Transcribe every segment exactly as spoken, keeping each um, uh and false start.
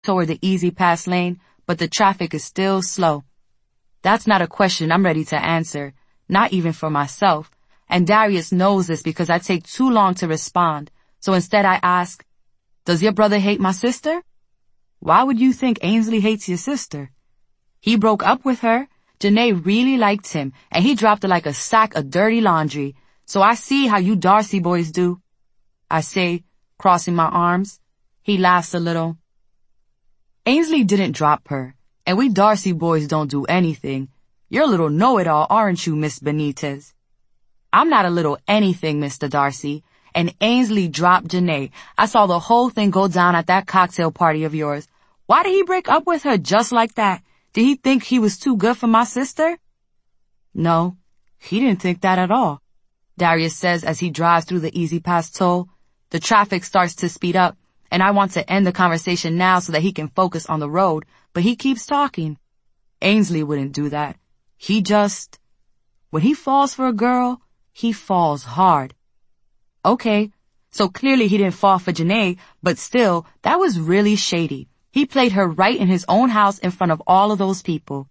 toward the easy pass lane, but the traffic is still slow. That's not a question I'm ready to answer, not even for myself. And Darius knows this because I take too long to respond. So instead I ask, does your brother hate my sister? Why would you think Ainsley hates your sister? He broke up with her. Janae really liked him, and he dropped her like a sack of dirty laundry. So I see how you Darcy boys do, I say, crossing my arms. He laughs a little. Ainsley didn't drop her, and we Darcy boys don't do anything. You're a little know-it-all, aren't you, Miss Benitez? I'm not a little anything, Mister Darcy. And Ainsley dropped Janae. I saw the whole thing go down at that cocktail party of yours. Why did he break up with her just like that? Did he think he was too good for my sister? No, he didn't think that at all, Darius says as he drives through the Easy Pass toll. The traffic starts to speed up, and I want to end the conversation now so that he can focus on the road, but he keeps talking. Ainsley wouldn't do that. He just... When he falls for a girl, he falls hard. Okay, so clearly he didn't fall for Janae, but still, that was really shady. He played her right in his own house in front of all of those people.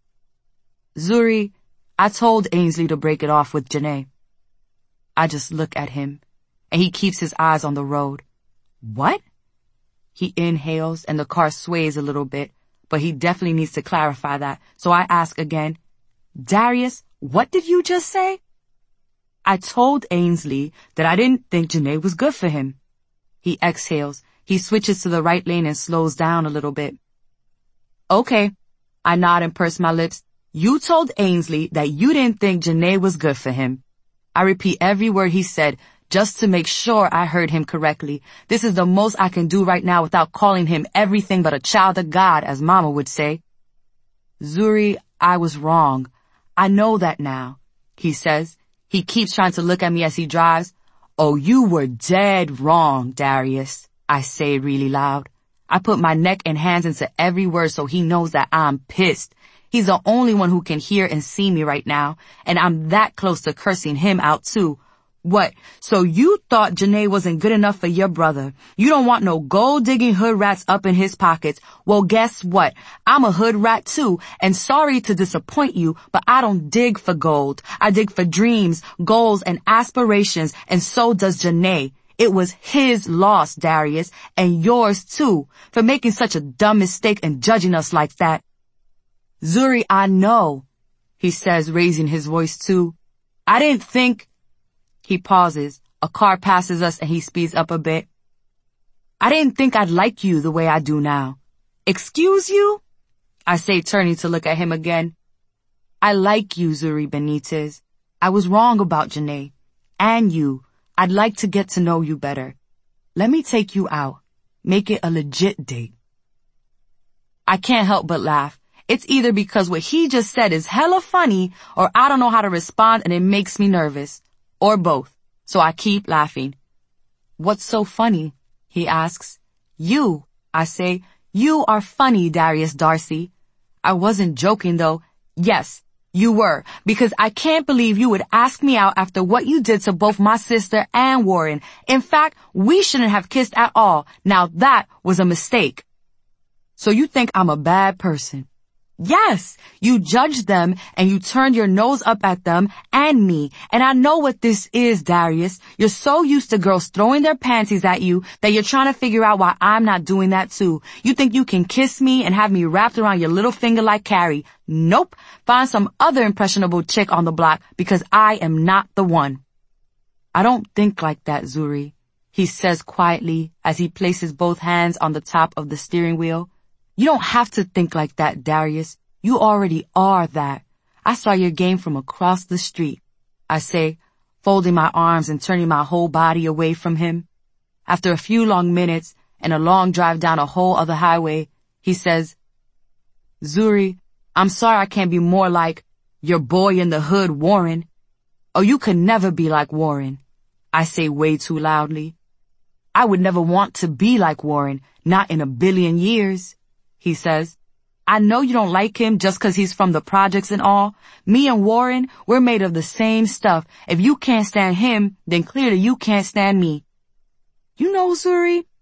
Zuri, I told Ainsley to break it off with Janae. I just look at him, and he keeps his eyes on the road. What? He inhales, and the car sways a little bit, but he definitely needs to clarify that, so I ask again, Darius, what did you just say? I told Ainsley that I didn't think Janae was good for him. He exhales. He switches to the right lane and slows down a little bit. Okay. I nod and purse my lips. You told Ainsley that you didn't think Janae was good for him. I repeat every word he said just to make sure I heard him correctly. This is the most I can do right now without calling him everything but a child of God, as Mama would say. Zuri, I was wrong. I know that now, he says. He keeps trying to look at me as he drives. Oh, you were dead wrong, Darius, I say really loud. I put my neck and hands into every word so he knows that I'm pissed. He's the only one who can hear and see me right now, and I'm that close to cursing him out too. What? So you thought Janae wasn't good enough for your brother. You don't want no gold-digging hood rats up in his pockets. Well, guess what? I'm a hood rat too, and sorry to disappoint you, but I don't dig for gold. I dig for dreams, goals, and aspirations, and so does Janae. It was his loss, Darius, and yours too, for making such a dumb mistake and judging us like that. Zuri, I know, he says, raising his voice too. I didn't think... He pauses. A car passes us and he speeds up a bit. I didn't think I'd like you the way I do now. Excuse you? I say, turning to look at him again. I like you, Zuri Benitez. I was wrong about Janae. And you. I'd like to get to know you better. Let me take you out. Make it a legit date. I can't help but laugh. It's either because what he just said is hella funny, or I don't know how to respond and it makes me nervous. Or both. So I keep laughing. What's so funny? He asks. You, I say. You are funny, Darius Darcy. I wasn't joking though. Yes, you were, because I can't believe you would ask me out after what you did to both my sister and Warren. In fact, we shouldn't have kissed at all. Now that was a mistake. So you think I'm a bad person? Yes, you judged them and you turned your nose up at them and me. And I know what this is, Darius. You're so used to girls throwing their panties at you that you're trying to figure out why I'm not doing that too. You think you can kiss me and have me wrapped around your little finger like Carrie. Nope. Find some other impressionable chick on the block because I am not the one. I don't think like that, Zuri, he says quietly as he places both hands on the top of the steering wheel. You don't have to think like that, Darius. You already are that. I saw your game from across the street, I say, folding my arms and turning my whole body away from him. After a few long minutes and a long drive down a whole other highway, he says, Zuri, I'm sorry I can't be more like your boy in the hood, Warren. Oh, you could never be like Warren, I say way too loudly. I would never want to be like Warren, not in a billion years. He says, I know you don't like him just 'cause he's from the projects and all. Me and Warren, we're made of the same stuff. If you can't stand him, then clearly you can't stand me. You know, Zuri,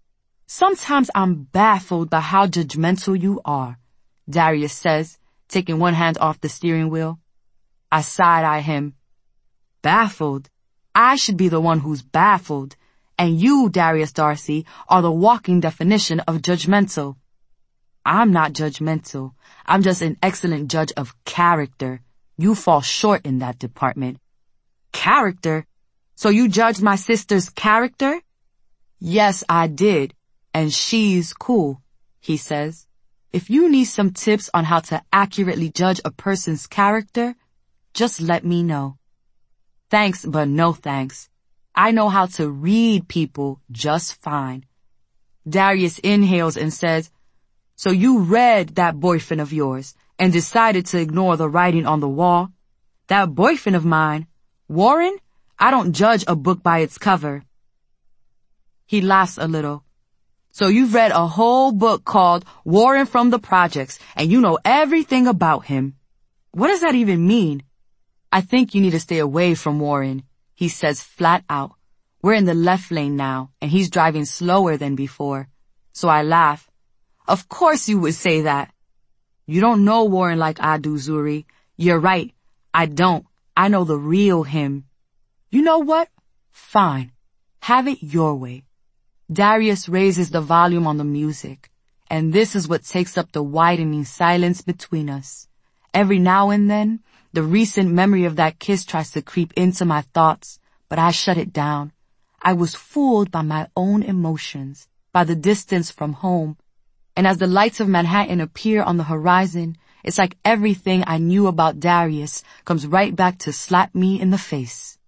Sometimes I'm baffled by how judgmental you are, Darius says, taking one hand off the steering wheel. I side-eye him. Baffled? I should be the one who's baffled. And you, Darius Darcy, are the walking definition of judgmental. I'm not judgmental. I'm just an excellent judge of character. You fall short in that department. Character? So you judged my sister's character? Yes, I did. And she's cool, he says. If you need some tips on how to accurately judge a person's character, just let me know. Thanks, but no thanks. I know how to read people just fine. Darius inhales and says, so you read that boyfriend of yours and decided to ignore the writing on the wall? That boyfriend of mine, Warren? I don't judge a book by its cover. He laughs a little. So you've read a whole book called Warren from the Projects, and you know everything about him. What does that even mean? I think you need to stay away from Warren, he says flat out. We're in the left lane now, and he's driving slower than before. So I laugh. Of course you would say that. You don't know Warren like I do, Zuri. You're right. I don't. I know the real him. You know what? Fine. Have it your way. Darius raises the volume on the music, and this is what takes up the widening silence between us. Every now and then, the recent memory of that kiss tries to creep into my thoughts, but I shut it down. I was fooled by my own emotions, by the distance from home, and as the lights of Manhattan appear on the horizon, it's like everything I knew about Darius comes right back to slap me in the face.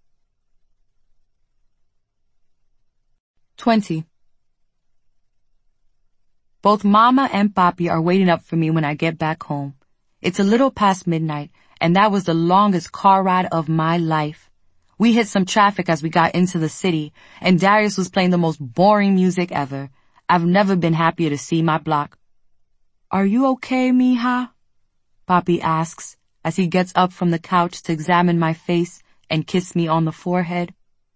Twenty. Both Mama and Papi are waiting up for me when I get back home. It's a little past midnight, and that was the longest car ride of my life. We hit some traffic as we got into the city, and Darius was playing the most boring music ever. I've never been happier to see my block. Are you okay, mija? Papi asks as he gets up from the couch to examine my face and kiss me on the forehead.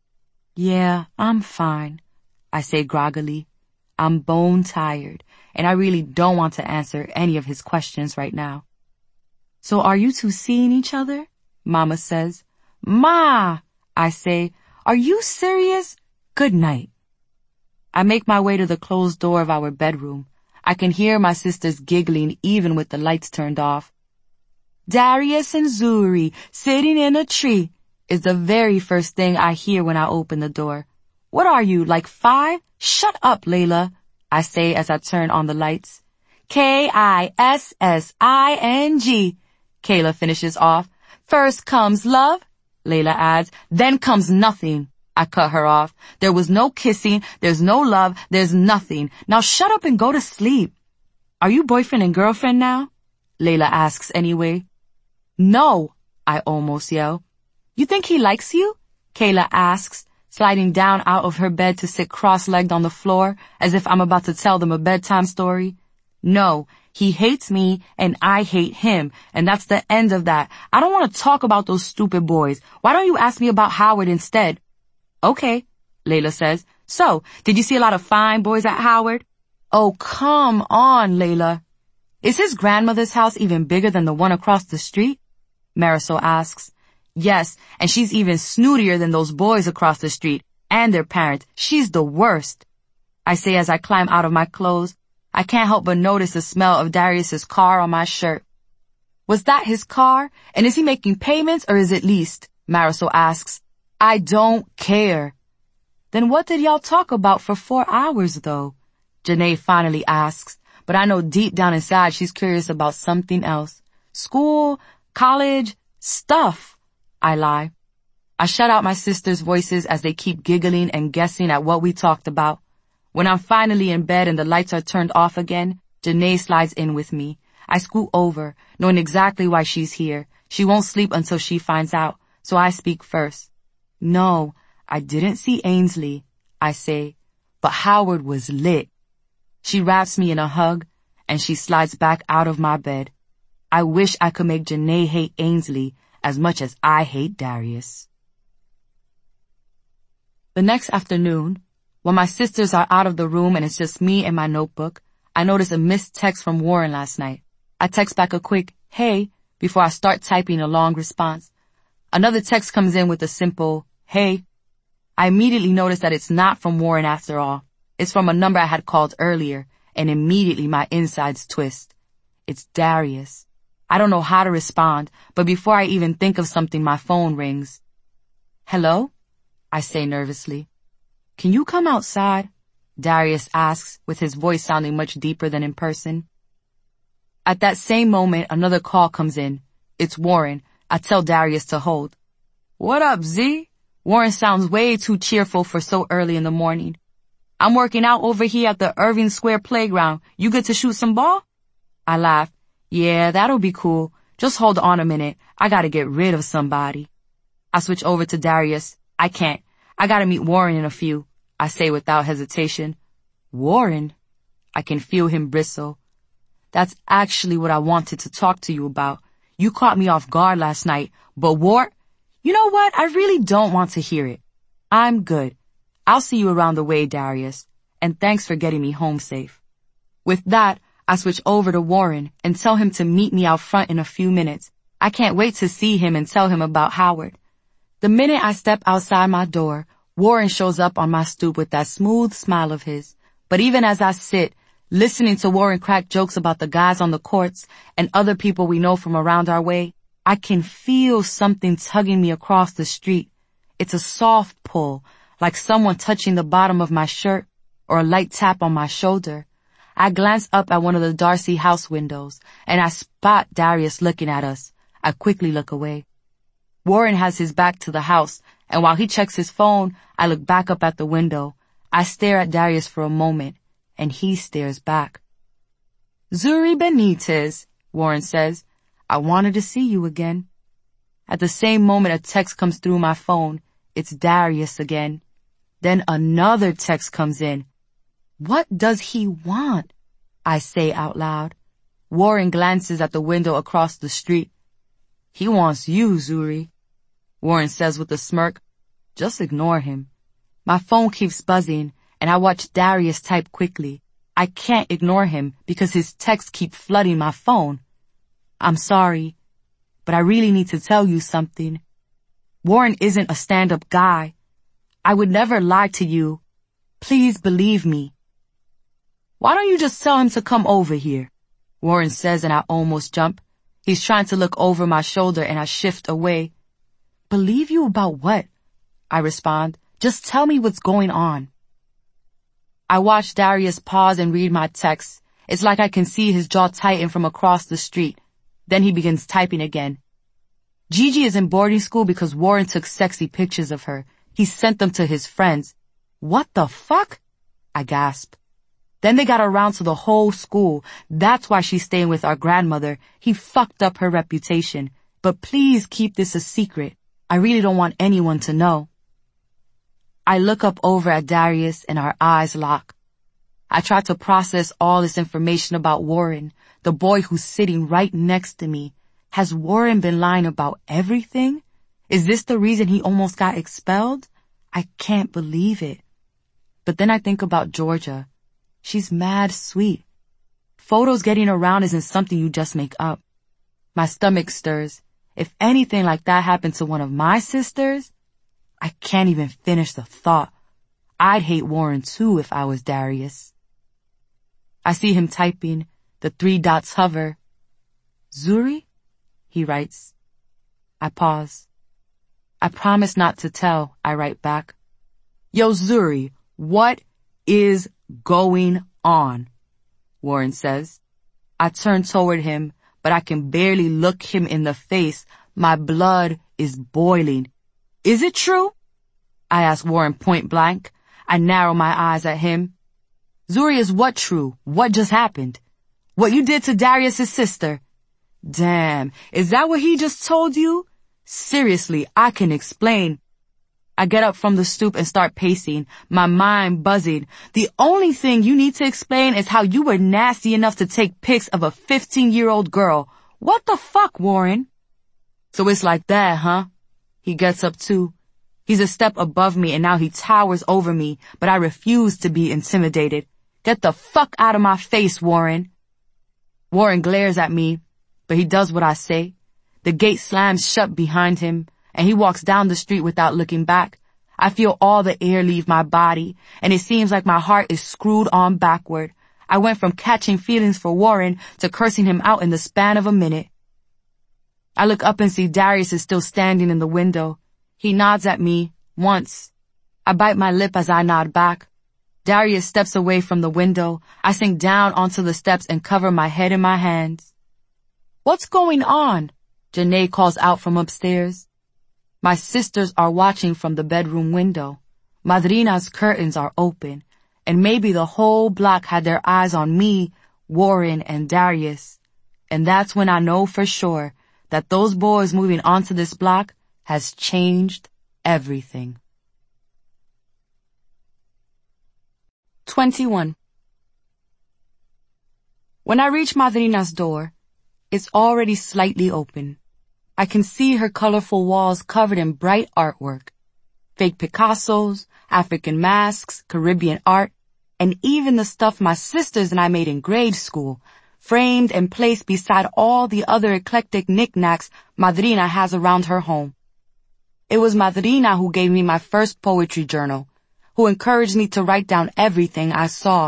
Yeah, I'm fine, I say groggily. I'm bone tired, and I really don't want to answer any of his questions right now. So are you two seeing each other? Mama says. Ma, I say, are you serious? Good night. I make my way to the closed door of our bedroom. I can hear my sisters giggling even with the lights turned off. Darius and Zuri sitting in a tree is the very first thing I hear when I open the door. What are you, like five? Shut up, Layla, I say as I turn on the lights. K I S S I N G, Kayla finishes off. First comes love, Layla adds, then comes nothing. I cut her off. There was no kissing, there's no love, there's nothing. Now shut up and go to sleep. Are you boyfriend and girlfriend now? Layla asks anyway. No, I almost yell. You think he likes you? Kayla asks, sliding down out of her bed to sit cross-legged on the floor as if I'm about to tell them a bedtime story. No, he hates me and I hate him, and that's the end of that. I don't want to talk about those stupid boys. Why don't you ask me about Howard instead? Okay, Layla says. So, did you see a lot of fine boys at Howard? Oh, come on, Layla. Is his grandmother's house even bigger than the one across the street? Marisol asks. Yes, and she's even snootier than those boys across the street and their parents. She's the worst. I say as I climb out of my clothes. I can't help but notice the smell of Darius's car on my shirt. Was that his car? And is he making payments or is it leased? Marisol asks. I don't care. Then what did y'all talk about for four hours, though? Janae finally asks, but I know deep down inside she's curious about something else. School, college, stuff. I lie. I shut out my sisters' voices as they keep giggling and guessing at what we talked about. When I'm finally in bed and the lights are turned off again, Janae slides in with me. I scoot over, knowing exactly why she's here. She won't sleep until she finds out, so I speak first. No, I didn't see Ainsley, I say, but Howard was lit. She wraps me in a hug, and she slides back out of my bed. I wish I could make Janae hate Ainsley as much as I hate Darius. The next afternoon, When my sisters are out of the room and it's just me and my notebook, I notice a missed text from Warren last night. I text back a quick, hey, before I start typing a long response. Another text comes in with a simple, hey. I immediately notice that it's not from Warren after all. It's from a number I had called earlier, and immediately my insides twist. It's Darius. I don't know how to respond, but before I even think of something, my phone rings. Hello? I say nervously. Can you come outside? Darius asks, with his voice sounding much deeper than in person. At that same moment, another call comes in. It's Warren. I tell Darius to hold. What up, Z? Warren sounds way too cheerful for so early in the morning. I'm working out over here at the Irving Square playground. You good to shoot some ball? I laugh. Yeah, that'll be cool. Just hold on a minute. I gotta get rid of somebody. I switch over to Darius. I can't. I gotta meet Warren in a few, I say without hesitation. Warren? I can feel him bristle. That's actually what I wanted to talk to you about. You caught me off guard last night, but War... You know what? I really don't want to hear it. I'm good. I'll see you around the way, Darius, and thanks for getting me home safe. With that, I switch over to Warren and tell him to meet me out front in a few minutes. I can't wait to see him and tell him about Howard. The minute I step outside my door, Warren shows up on my stoop with that smooth smile of his. But even as I sit, listening to Warren crack jokes about the guys on the courts and other people we know from around our way, I can feel something tugging me across the street. It's a soft pull, like someone touching the bottom of my shirt or a light tap on my shoulder. I glance up at one of the Darcy house windows, and I spot Darius looking at us. I quickly look away. Warren has his back to the house, and while he checks his phone, I look back up at the window. I stare at Darius for a moment, and he stares back. Zuri Benitez, Warren says, I wanted to see you again. At the same moment, a text comes through my phone. It's Darius again. Then another text comes in. What does he want? I say out loud. Warren glances at the window across the street. He wants you, Zuri. Warren says with a smirk. Just ignore him. My phone keeps buzzing, and I watch Darius type quickly. I can't ignore him because his texts keep flooding my phone. I'm sorry, but I really need to tell you something. Warren isn't a stand-up guy. I would never lie to you. Please believe me. Why don't you just tell him to come over here? Warren says, and I almost jump. He's trying to look over my shoulder, and I shift away. Believe you about what? I respond. Just tell me what's going on. I watch Darius pause and read my text. It's like I can see his jaw tighten from across the street. Then he begins typing again. Gigi is in boarding school because Warren took sexy pictures of her. He sent them to his friends. What the fuck? I gasp. Then they got around to the whole school. That's why she's staying with our grandmother. He fucked up her reputation. But please keep this a secret. I really don't want anyone to know. I look up over at Darius and our eyes lock. I try to process all this information about Warren, the boy who's sitting right next to me. Has Warren been lying about everything? Is this the reason he almost got expelled? I can't believe it. But then I think about Georgia. She's mad sweet. Photos getting around isn't something you just make up. My stomach stirs. If anything like that happened to one of my sisters, I can't even finish the thought. I'd hate Warren too if I was Darius. I see him typing. The three dots hover. Zuri? He writes. I pause. I promise not to tell, I write back. Yo, Zuri, what is going on? Warren says. I turn toward him, but I can barely look him in the face. My blood is boiling. Is it true? I ask Warren point blank. I narrow my eyes at him. Zuri, is what true? What just happened? What you did to Darius's sister? Damn, is that what he just told you? Seriously, I can explain. I get up from the stoop and start pacing, my mind buzzing. The only thing you need to explain is how you were nasty enough to take pics of a fifteen-year-old girl. What the fuck, Warren? So it's like that, huh? He gets up too. He's a step above me and now he towers over me, but I refuse to be intimidated. Get the fuck out of my face, Warren. Warren glares at me, but he does what I say. The gate slams shut behind him, and he walks down the street without looking back. I feel all the air leave my body, and it seems like my heart is screwed on backward. I went from catching feelings for Warren to cursing him out in the span of a minute. I look up and see Darius is still standing in the window. He nods at me, once. I bite my lip as I nod back. Darius steps away from the window. I sink down onto the steps and cover my head in my hands. What's going on? Janae calls out from upstairs. My sisters are watching from the bedroom window. Madrina's curtains are open, and maybe the whole block had their eyes on me, Warren, and Darius. And that's when I know for sure that those boys moving onto this block has changed everything. twenty-one. When I reach Madrina's door, it's already slightly open. I can see her colorful walls covered in bright artwork. Fake Picassos, African masks, Caribbean art, and even the stuff my sisters and I made in grade school, framed and placed beside all the other eclectic knickknacks Madrina has around her home. It was Madrina who gave me my first poetry journal, who encouraged me to write down everything I saw.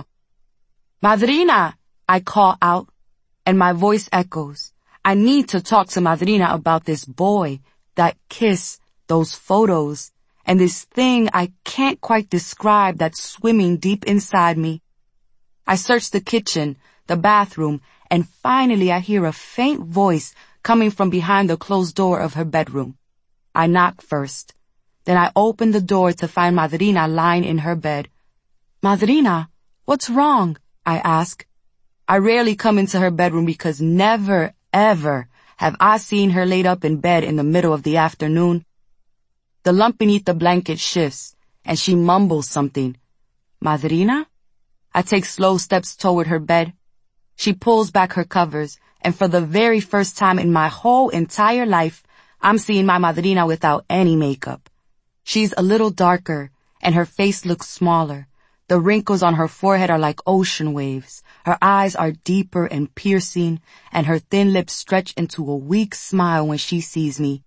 Madrina, I call out, and my voice echoes. I need to talk to Madrina about this boy, that kiss, those photos, and this thing I can't quite describe that's swimming deep inside me. I search the kitchen, the bathroom, and finally I hear a faint voice coming from behind the closed door of her bedroom. I knock first. Then I open the door to find Madrina lying in her bed. Madrina, what's wrong? I ask. I rarely come into her bedroom because never, ever have I seen her laid up in bed in the middle of the afternoon. The lump beneath the blanket shifts, and she mumbles something. Madrina? I take slow steps toward her bed. She pulls back her covers, and for the very first time in my whole entire life, I'm seeing my Madrina without any makeup. She's a little darker, and her face looks smaller. The wrinkles on her forehead are like ocean waves. Her eyes are deeper and piercing, and her thin lips stretch into a weak smile when she sees me.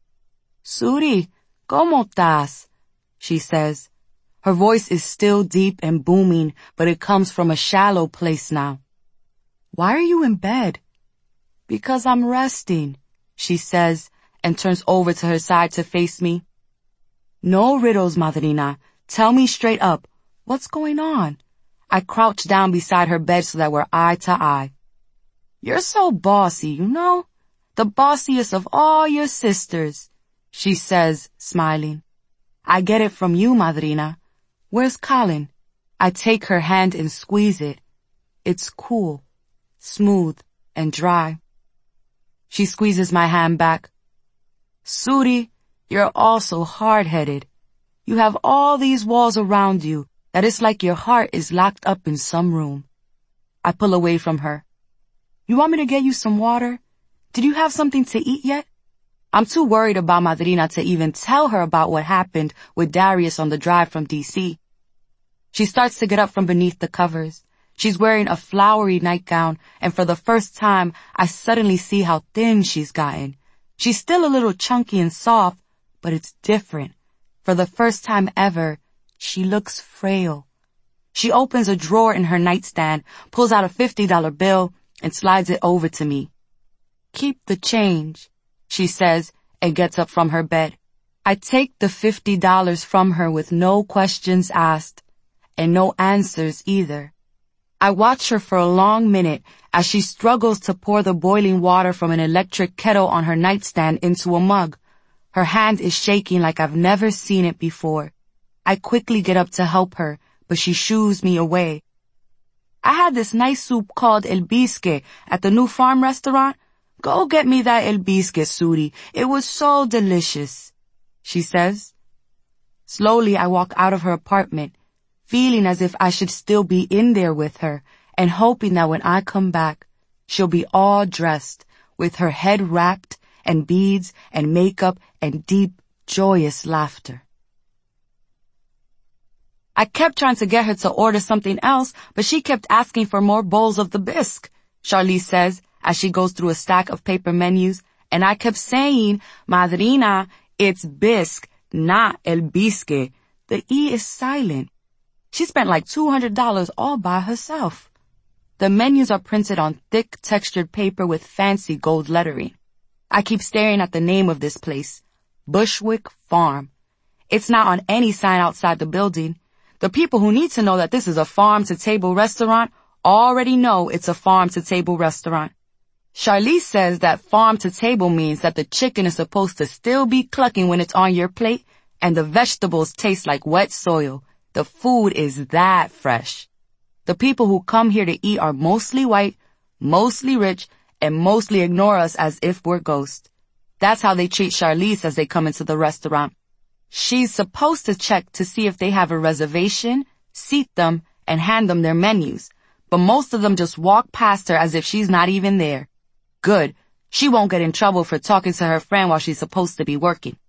Suri, ¿cómo estás? She says. Her voice is still deep and booming, but it comes from a shallow place now. Why are you in bed? Because I'm resting, she says, and turns over to her side to face me. No riddles, Madrina. Tell me straight up. What's going on? I crouch down beside her bed so that we're eye to eye. You're so bossy, you know? The bossiest of all your sisters, she says, smiling. I get it from you, Madrina. Where's Colin? I take her hand and squeeze it. It's cool, smooth, and dry. She squeezes my hand back. Suri, you're also hard-headed. You have all these walls around you that it's like your heart is locked up in some room. I pull away from her. You want me to get you some water? Did you have something to eat yet? I'm too worried about Madrina to even tell her about what happened with Darius on the drive from D C. She starts to get up from beneath the covers. She's wearing a flowery nightgown, and for the first time, I suddenly see how thin she's gotten. She's still a little chunky and soft, but it's different. For the first time ever, she looks frail. She opens a drawer in her nightstand, pulls out a fifty dollar bill, and slides it over to me. Keep the change, she says, and gets up from her bed. I take the fifty dollars from her with no questions asked, and no answers either. I watch her for a long minute as she struggles to pour the boiling water from an electric kettle on her nightstand into a mug. Her hand is shaking like I've never seen it before. I quickly get up to help her, but she shoos me away. I had this nice soup called El Bisque at the new farm restaurant. Go get me that El Bisque, Suri. It was so delicious, she says. Slowly I walk out of her apartment, feeling as if I should still be in there with her, and hoping that when I come back, she'll be all dressed, with her head wrapped, and beads, and makeup, and deep, joyous laughter. I kept trying to get her to order something else, but she kept asking for more bowls of the bisque, Charlize says as she goes through a stack of paper menus, and I kept saying, Madrina, it's bisque, not el bisque. The E is silent. She spent like two hundred dollars all by herself. The menus are printed on thick, textured paper with fancy gold lettering. I keep staring at the name of this place, Bushwick Farm. It's not on any sign outside the building. The people who need to know that this is a farm-to-table restaurant already know it's a farm-to-table restaurant. Charlize says that farm-to-table means that the chicken is supposed to still be clucking when it's on your plate, and the vegetables taste like wet soil. The food is that fresh. The people who come here to eat are mostly white, mostly rich, and mostly ignore us as if we're ghosts. That's how they treat Charlize as they come into the restaurant. She's supposed to check to see if they have a reservation, seat them, and hand them their menus. But most of them just walk past her as if she's not even there. Good. She won't get in trouble for talking to her friend while she's supposed to be working.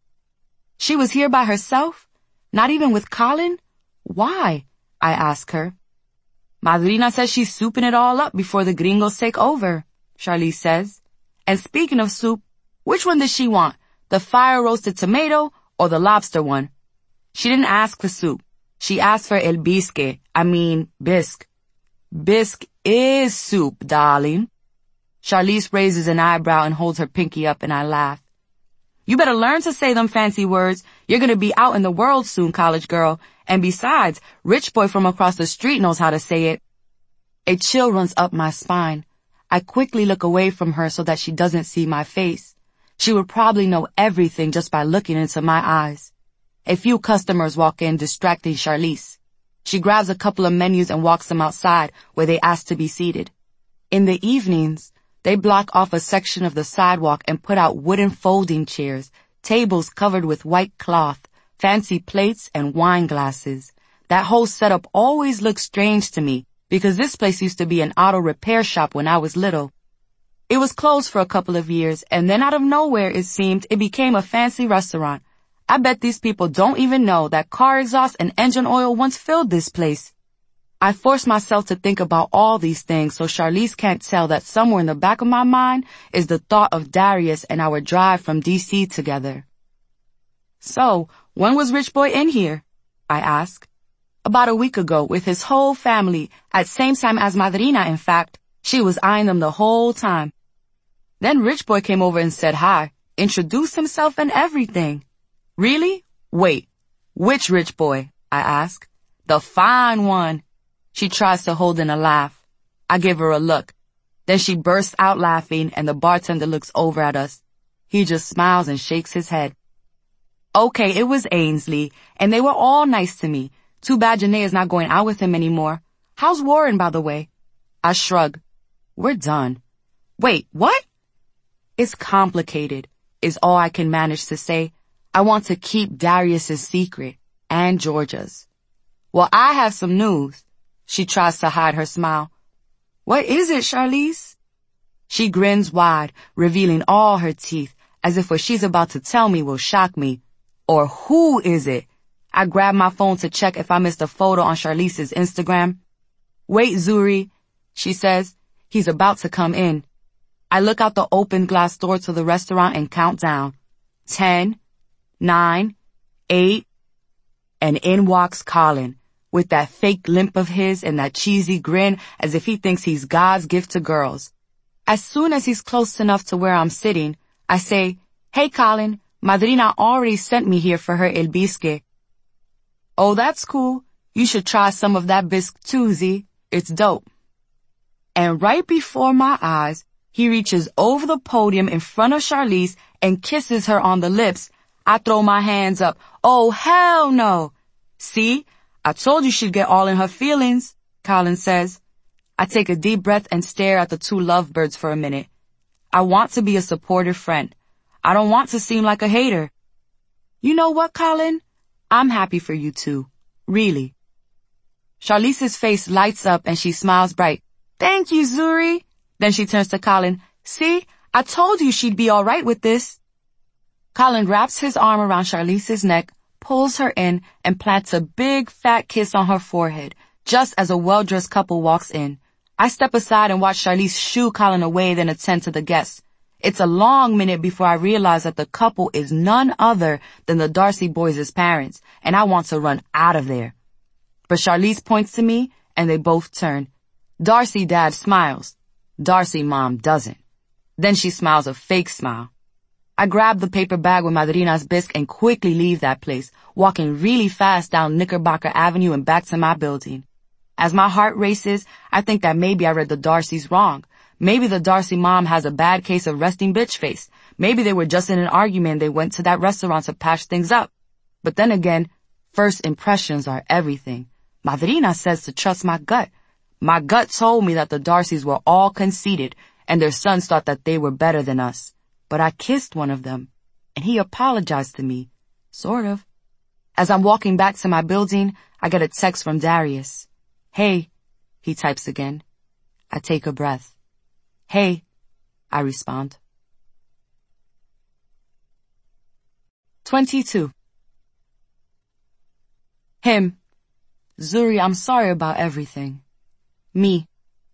She was here by herself? Not even with Colin? Why? I ask her. Madrina says she's souping it all up before the gringos take over, Charlize says. And speaking of soup, which one does she want? The fire-roasted tomato or the lobster one? She didn't ask for soup. She asked for el bisque. I mean, bisque. Bisque is soup, darling. Charlize raises an eyebrow and holds her pinky up, and I laugh. You better learn to say them fancy words. You're gonna be out in the world soon, college girl. And besides, Rich Boy from across the street knows how to say it. A chill runs up my spine. I quickly look away from her so that she doesn't see my face. She would probably know everything just by looking into my eyes. A few customers walk in, distracting Charlize. She grabs a couple of menus and walks them outside, where they ask to be seated. In the evenings, they block off a section of the sidewalk and put out wooden folding chairs, tables covered with white cloth, fancy plates, and wine glasses. That whole setup always looks strange to me, because this place used to be an auto repair shop when I was little. It was closed for a couple of years, and then out of nowhere, it seemed, it became a fancy restaurant. I bet these people don't even know that car exhaust and engine oil once filled this place. I force myself to think about all these things so Charlize can't tell that somewhere in the back of my mind is the thought of Darius and our drive from D C together. So, when was Rich Boy in here? I ask. About a week ago, with his whole family, at same time as Madrina, in fact. She was eyeing them the whole time. Then Rich Boy came over and said hi, introduced himself and everything. Really? Wait, which Rich Boy? I ask. The fine one. She tries to hold in a laugh. I give her a look. Then she bursts out laughing and the bartender looks over at us. He just smiles and shakes his head. Okay, it was Ainsley, and they were all nice to me. Too bad Janae is not going out with him anymore. How's Warren, by the way? I shrug. We're done. Wait, what? It's complicated, is all I can manage to say. I want to keep Darius's secret, and Georgia's. Well, I have some news. She tries to hide her smile. What is it, Charlize? She grins wide, revealing all her teeth, as if what she's about to tell me will shock me. Or who is it? I grab my phone to check if I missed a photo on Charlize's Instagram. Wait, Zuri, she says. He's about to come in. I look out the open glass door to the restaurant and count down. Ten, nine, eight, and in walks Colin, with that fake limp of his and that cheesy grin as if he thinks he's God's gift to girls. As soon as he's close enough to where I'm sitting, I say, Hey Colin, Madrina already sent me here for her el bisque. Oh, that's cool. You should try some of that bisque too, Z. It's dope. And right before my eyes, he reaches over the podium in front of Charlize and kisses her on the lips. I throw my hands up. Oh, hell no. See? I told you she'd get all in her feelings, Colin says. I take a deep breath and stare at the two lovebirds for a minute. I want to be a supportive friend. I don't want to seem like a hater. You know what, Colin? I'm happy for you too. Really. Charlize's face lights up and she smiles bright. Thank you, Zuri. Then she turns to Colin. See, I told you she'd be all right with this. Colin wraps his arm around Charlize's neck, pulls her in and plants a big fat kiss on her forehead, just as a well-dressed couple walks in. I step aside and watch Charlize shoo Colin away, then attend to the guests. It's a long minute before I realize that the couple is none other than the Darcy boys' parents, and I want to run out of there. But Charlize points to me, and they both turn. Darcy dad smiles. Darcy mom doesn't. Then she smiles a fake smile. I grab the paper bag with Madrina's bisque and quickly leave that place, walking really fast down Knickerbocker Avenue and back to my building. As my heart races, I think that maybe I read the Darcys wrong. Maybe the Darcy mom has a bad case of resting bitch face. Maybe they were just in an argument and they went to that restaurant to patch things up. But then again, first impressions are everything. Madrina says to trust my gut. My gut told me that the Darcys were all conceited and their sons thought that they were better than us. But I kissed one of them, and he apologized to me. Sort of. As I'm walking back to my building, I get a text from Darius. Hey, he types again. I take a breath. Hey, I respond. twenty-two. Him. Zuri, I'm sorry about everything. Me.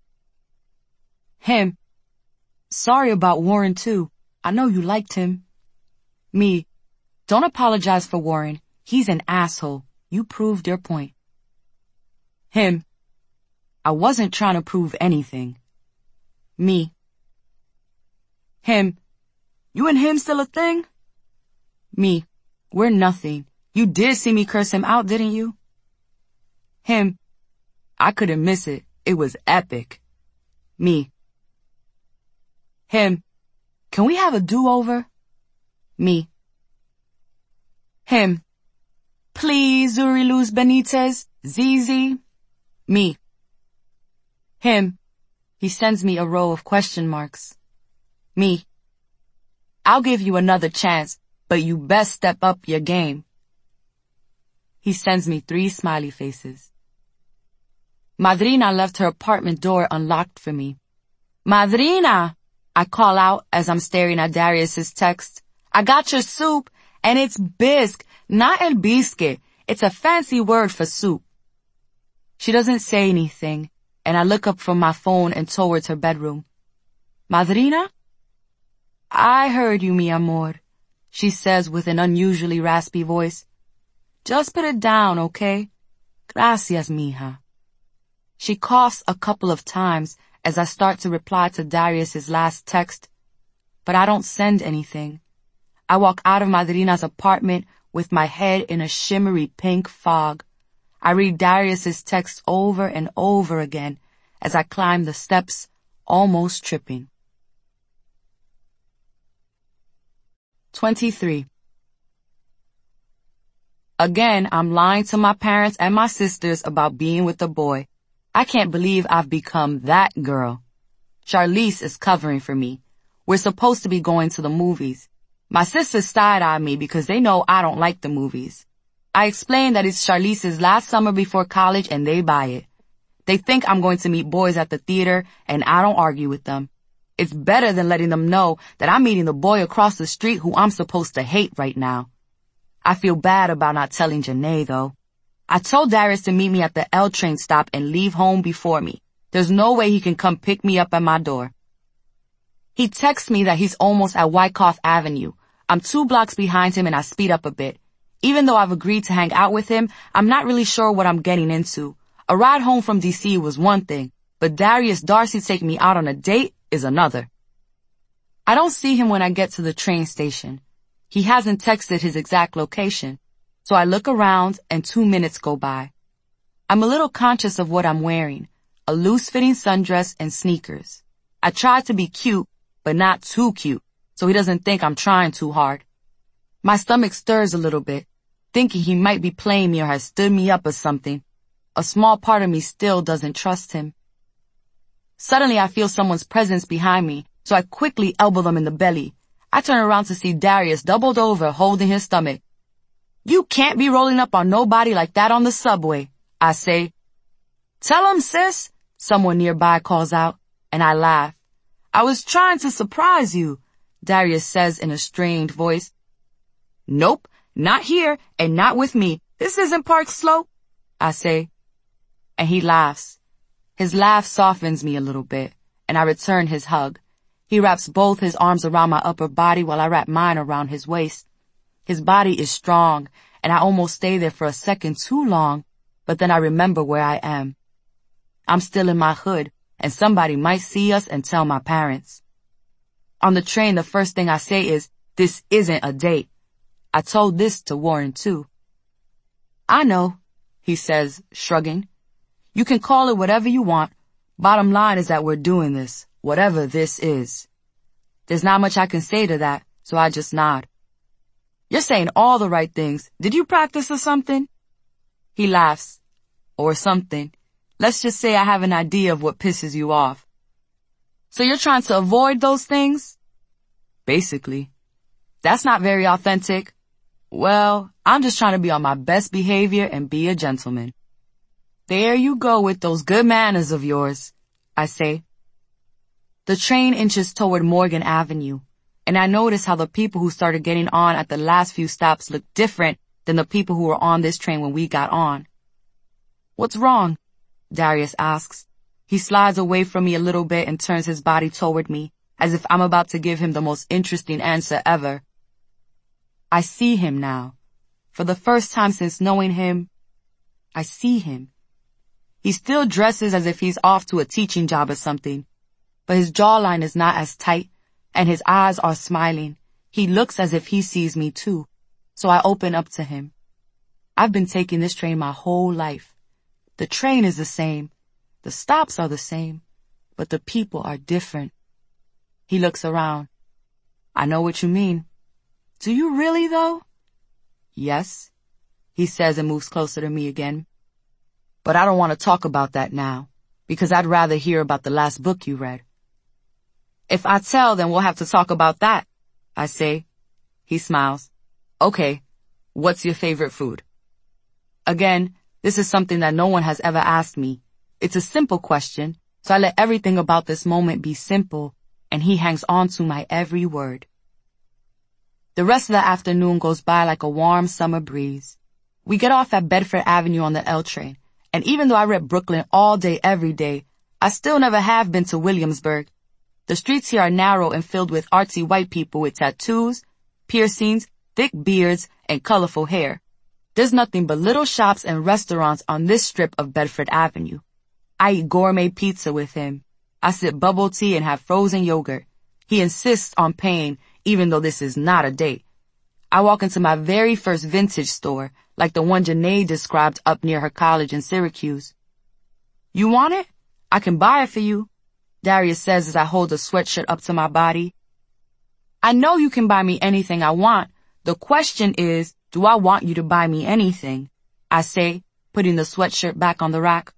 Him. Sorry about Warren too. I know you liked him. Me. Don't apologize for Warren. He's an asshole. You proved your point. Him. I wasn't trying to prove anything. Me. Him. You and him still a thing? Me. We're nothing. You did see me curse him out, didn't you? Him. I couldn't miss it. It was epic. Me. Him. Can we have a do-over? Me. Him. Please, Zuri Luz Benitez, Zizi. Me. Him. He sends me a row of question marks. Me. I'll give you another chance, but you best step up your game. He sends me three smiley faces. Madrina left her apartment door unlocked for me. Madrina! I call out as I'm staring at Darius's text. I got your soup, and it's bisque, not el bisque. It's a fancy word for soup. She doesn't say anything, and I look up from my phone and towards her bedroom. Madrina? I heard you, mi amor, she says with an unusually raspy voice. Just put it down, okay? Gracias, mija. She coughs a couple of times as I start to reply to Darius's last text, but I don't send anything. I walk out of Madrina's apartment with my head in a shimmery pink fog. I read Darius's text over and over again as I climb the steps, almost tripping. twenty-three. Again, I'm lying to my parents and my sisters about being with a boy. I can't believe I've become that girl. Charlize is covering for me. We're supposed to be going to the movies. My sisters side-eye me because they know I don't like the movies. I explain that it's Charlize's last summer before college and they buy it. They think I'm going to meet boys at the theater and I don't argue with them. It's better than letting them know that I'm meeting the boy across the street who I'm supposed to hate right now. I feel bad about not telling Janae though. I told Darius to meet me at the L train stop and leave home before me. There's no way he can come pick me up at my door. He texts me that he's almost at Wyckoff Avenue. I'm two blocks behind him and I speed up a bit. Even though I've agreed to hang out with him, I'm not really sure what I'm getting into. A ride home from D C was one thing, but Darius Darcy taking me out on a date is another. I don't see him when I get to the train station. He hasn't texted his exact location. So I look around and two minutes go by. I'm a little conscious of what I'm wearing, a loose-fitting sundress and sneakers. I try to be cute, but not too cute, so he doesn't think I'm trying too hard. My stomach stirs a little bit, thinking he might be playing me or has stood me up or something. A small part of me still doesn't trust him. Suddenly I feel someone's presence behind me, so I quickly elbow them in the belly. I turn around to see Darius doubled over, holding his stomach. You can't be rolling up on nobody like that on the subway, I say. Tell him, sis, someone nearby calls out, and I laugh. I was trying to surprise you, Darius says in a strained voice. Nope, Not here and not with me. This isn't Park Slope, I say. And he laughs. His laugh softens me a little bit, and I return his hug. He wraps both his arms around my upper body while I wrap mine around his waist. His body is strong, and I almost stay there for a second too long, but then I remember where I am. I'm still in my hood, and somebody might see us and tell my parents. On the train, the first thing I say is, this isn't a date. I told this to Warren too. I know, he says, shrugging. You can call it whatever you want. Bottom line is that we're doing this, whatever this is. There's not much I can say to that, so I just nod. You're saying all the right things. Did you practice or something? He laughs. Or something. Let's just say I have an idea of what pisses you off. So you're trying to avoid those things? Basically. That's not very authentic. Well, I'm just trying to be on my best behavior and be a gentleman. There you go with those good manners of yours, I say. The train inches toward Morgan Avenue, and I notice how the people who started getting on at the last few stops look different than the people who were on this train when we got on. What's wrong? Darius asks. He slides away from me a little bit and turns his body toward me, as if I'm about to give him the most interesting answer ever. I see him now. For the first time since knowing him, I see him. He still dresses as if he's off to a teaching job or something, but his jawline is not as tight, and his eyes are smiling. He looks as if he sees me too, so I open up to him. I've been taking this train my whole life. The train is the same, the stops are the same, but the people are different. He looks around. I know what you mean. Do you really, though? Yes, he says and moves closer to me again. But I don't want to talk about that now, because I'd rather hear about the last book you read. If I tell, then we'll have to talk about that, I say. He smiles. Okay, what's your favorite food? Again, this is something that no one has ever asked me. It's a simple question, so I let everything about this moment be simple, and he hangs on to my every word. The rest of the afternoon goes by like a warm summer breeze. We get off at Bedford Avenue on the L train, and even though I rep Brooklyn all day every day, I still never have been to Williamsburg. The streets here are narrow and filled with artsy white people with tattoos, piercings, thick beards, and colorful hair. There's nothing but little shops and restaurants on this strip of Bedford Avenue. I eat gourmet pizza with him. I sip bubble tea and have frozen yogurt. He insists on paying, even though this is not a date. I walk into my very first vintage store, like the one Janae described up near her college in Syracuse. You want it? I can buy it for you, Darius says as I hold a sweatshirt up to my body. I know you can buy me anything I want. The question is, do I want you to buy me anything? I say, putting the sweatshirt back on the rack.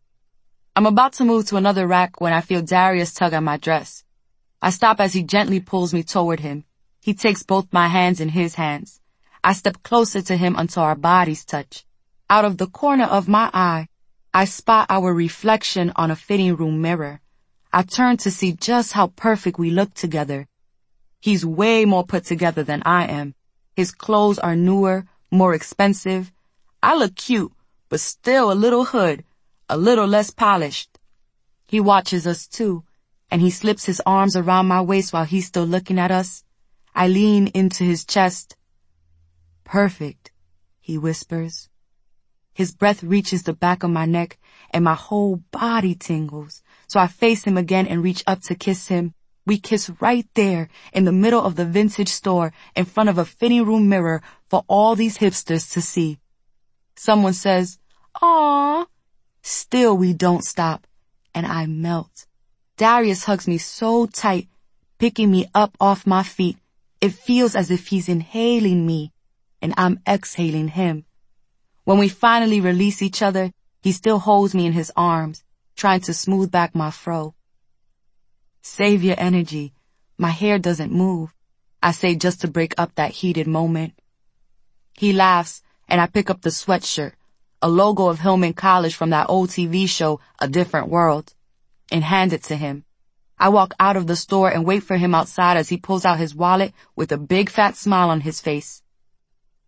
I'm about to move to another rack when I feel Darius tug at my dress. I stop as he gently pulls me toward him. He takes both my hands in his hands. I step closer to him until our bodies touch. Out of the corner of my eye, I spot our reflection on a fitting room mirror. I turn to see just how perfect we look together. He's way more put together than I am. His clothes are newer, more expensive. I look cute, but still a little hood, a little less polished. He watches us too, and he slips his arms around my waist while he's still looking at us. I lean into his chest. Perfect, he whispers. His breath reaches the back of my neck, and my whole body tingles. So I face him again and reach up to kiss him. We kiss right there, in the middle of the vintage store, in front of a fitting room mirror for all these hipsters to see. Someone says, "Aww." Still we don't stop, and I melt. Darius hugs me so tight, picking me up off my feet. It feels as if he's inhaling me, and I'm exhaling him. When we finally release each other, he still holds me in his arms, trying to smooth back my fro. Save your energy. My hair doesn't move, I say just to break up that heated moment. He laughs, and I pick up the sweatshirt, a logo of Hillman College from that old T V show, A Different World, and hand it to him. I walk out of the store and wait for him outside as he pulls out his wallet with a big fat smile on his face.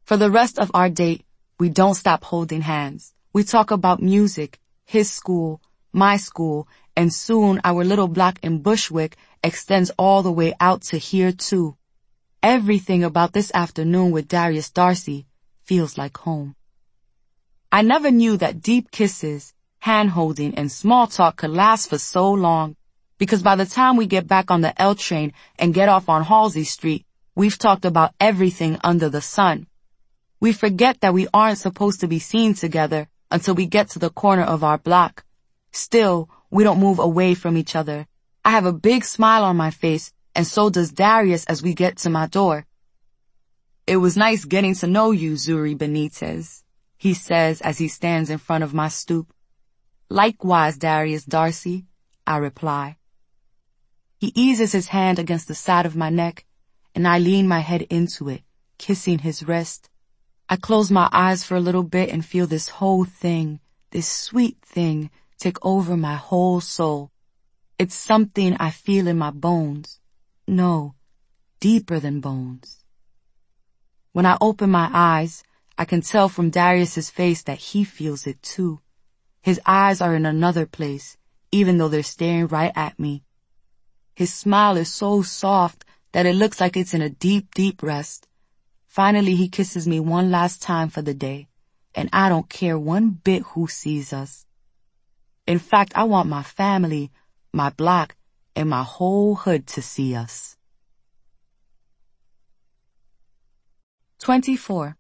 For the rest of our date, we don't stop holding hands. We talk about music, his school, my school, and soon our little block in Bushwick extends all the way out to here too. Everything about this afternoon with Darius Darcy feels like home. I never knew that deep kisses, hand-holding, and small talk could last for so long, because by the time we get back on the L train and get off on Halsey Street, we've talked about everything under the sun. We forget that we aren't supposed to be seen together until we get to the corner of our block. Still, we don't move away from each other. I have a big smile on my face, and so does Darius as we get to my door. "It was nice getting to know you, Zuri Benitez," he says as he stands in front of my stoop. "Likewise, Darius Darcy," I reply. He eases his hand against the side of my neck, and I lean my head into it, kissing his wrist. I close my eyes for a little bit and feel this whole thing, this sweet thing, take over my whole soul. It's something I feel in my bones. No, deeper than bones. When I open my eyes, I can tell from Darius's face that he feels it too. His eyes are in another place, even though they're staring right at me. His smile is so soft that it looks like it's in a deep, deep rest. Finally, he kisses me one last time for the day, and I don't care one bit who sees us. In fact, I want my family, my block, and my whole hood to see us. twenty-four.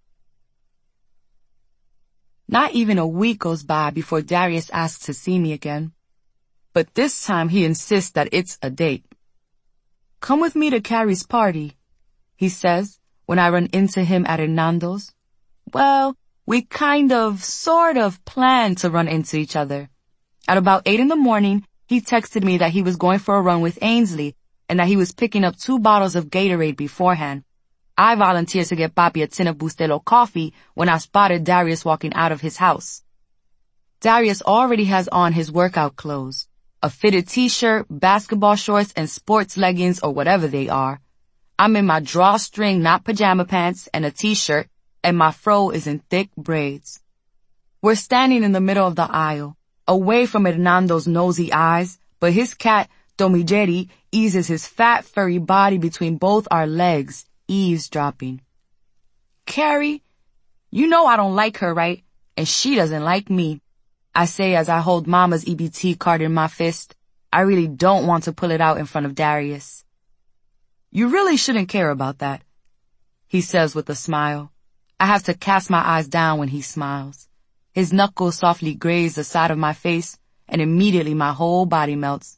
Not even a week goes by before Darius asks to see me again. But this time he insists that it's a date. "Come with me to Carrie's party," he says when I run into him at Hernando's. Well, we kind of, sort of planned to run into each other. At about eight in the morning, he texted me that he was going for a run with Ainsley and that he was picking up two bottles of Gatorade beforehand. I volunteered to get Papi a tin of Bustelo coffee when I spotted Darius walking out of his house. Darius already has on his workout clothes, a fitted t-shirt, basketball shorts, and sports leggings or whatever they are. I'm in my drawstring, not pajama pants, and a t-shirt, and my fro is in thick braids. We're standing in the middle of the aisle, away from Hernando's nosy eyes, but his cat, Tomigeri, eases his fat, furry body between both our legs, eavesdropping. "Carrie, you know I don't like her, right? And she doesn't like me," I say as I hold Mama's E B T card in my fist. I really don't want to pull it out in front of Darius. "You really shouldn't care about that," he says with a smile. I have to cast my eyes down when he smiles. His knuckles softly graze the side of my face, and immediately my whole body melts.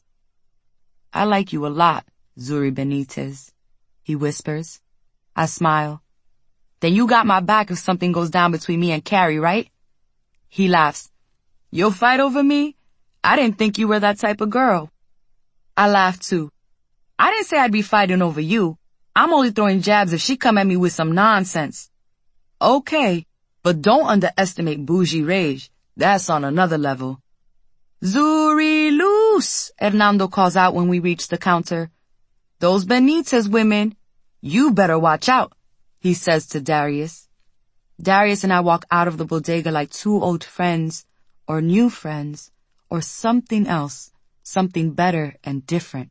"I like you a lot, Zuri Benitez," he whispers. I smile. "Then you got my back if something goes down between me and Carrie, right?" He laughs. "You'll fight over me? I didn't think you were that type of girl." I laugh too. "I didn't say I'd be fighting over you. I'm only throwing jabs if she come at me with some nonsense." "Okay, but don't underestimate bougie rage. That's on another level." "Zuri Luz," Hernando calls out when we reach the counter. "Those Benitez women, you better watch out," he says to Darius. Darius and I walk out of the bodega like two old friends, or new friends, or something else, something better and different.